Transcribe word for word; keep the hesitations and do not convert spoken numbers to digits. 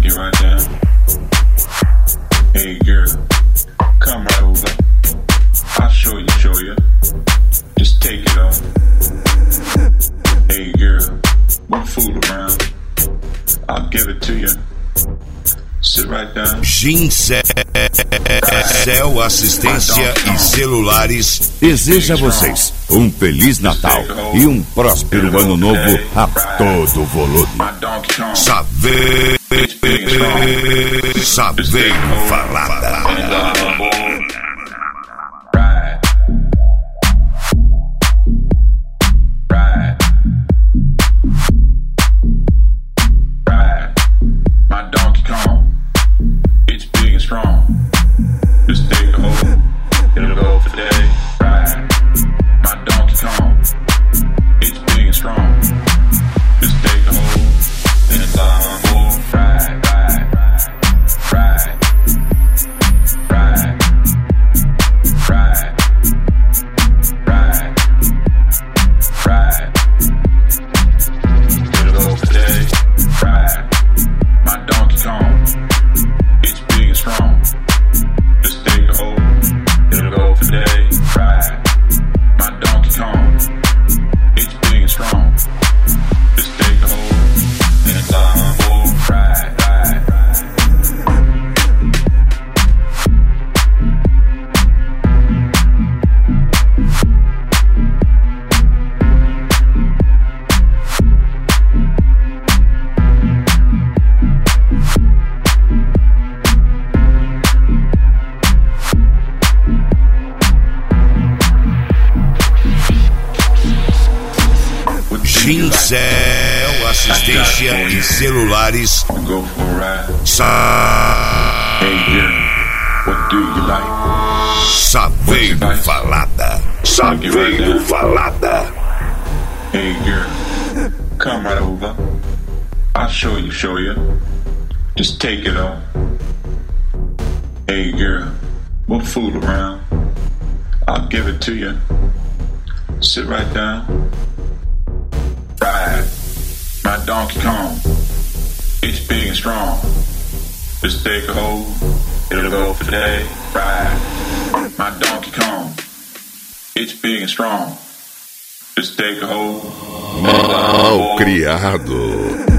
get right down. Hey girl, come right over. I'll show you, show you. Just take it off. Hey girl, won't fool around. I'll give it to you. Sit right down. Gincel Assistência e Celulares deseja a vocês um Feliz Natal e um próspero Ano Novo a todo volume. Saber, saber falada. Gincel Assistência e Celulares. Saveiro Falada. Saveiro Falada. Hey girl, come right over. I'll show you, show you. Just take it off. Hey girl, we'll fool around. I'll give it to you. Sit right down. Ride my Donkey Kong. It's big and strong. Just take a hold. It'll go for today. Ride my Donkey Kong. It's big and strong. Just take a hold. Mal criado.